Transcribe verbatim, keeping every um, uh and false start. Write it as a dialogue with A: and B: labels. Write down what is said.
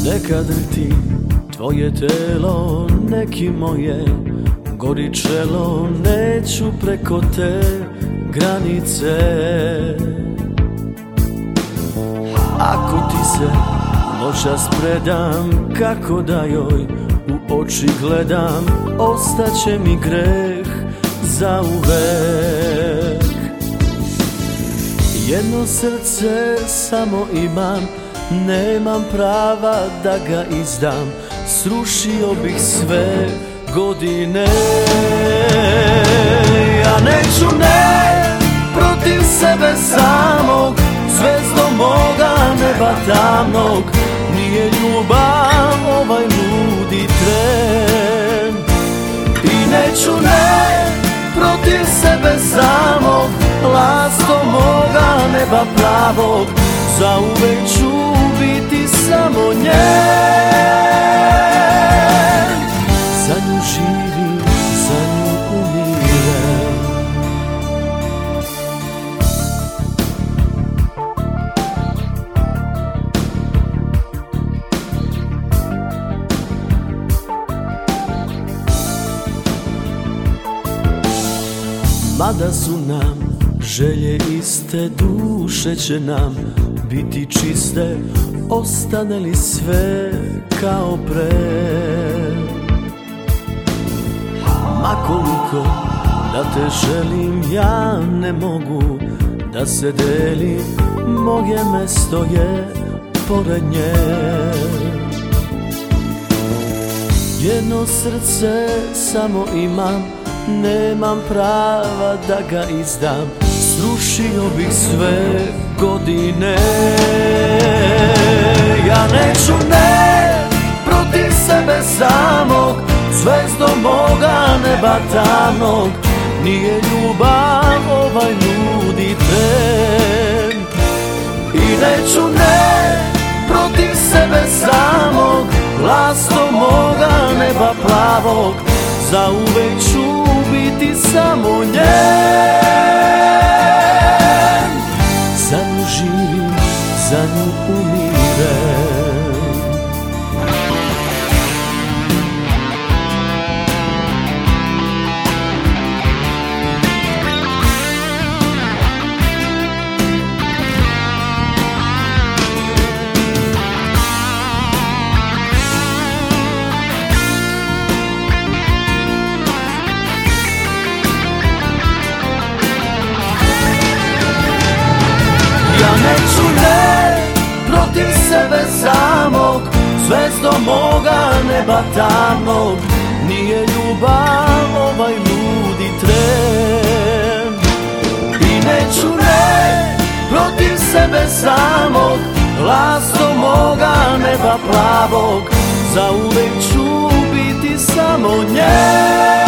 A: Nekad ti tvoje telo, neki moje gori čelo, neću preko te granice. Ako ti se noćas predam, kako da joj u oči gledam, ostaće mi greh zauvek. Jedno srce samo imam, nemam prava da ga izdam, srušio bih sve godine. Ja neću, ne, protiv sebe samog, zvezdo moga neba tamnog, nije ljubav ovaj ludi tren. I neću, ne, protiv sebe samog, lasto moga neba pravog, zauvek ću biti samo njen. Za nju živim, za nju umirem. Mada su nam želje iste, duše će nam biti čiste, ostane li sve kao pre. Ma koliko da te želim, ja ne mogu da se delim, moje mesto je pored nje. Jedno srce samo imam, nemam prava da ga izdam, srušio bih sve godine. Ja neću, ne, protiv sebe samog, zvezdo moga neba tamnog, nije ljubav ovaj ludi tren. I neću, ne, protiv sebe samog, lasto moga neba plavog, zauvek ću biti samo njen. Za nju živim, za nju umirem. Ja neću, ne, protiv sebe samog, zvezdo moga neba tamnog, nije ljubav ovaj ludi tren. I neću, ne, protiv sebe samog, lasto moga neba plavog, zauvek ću biti samo njen.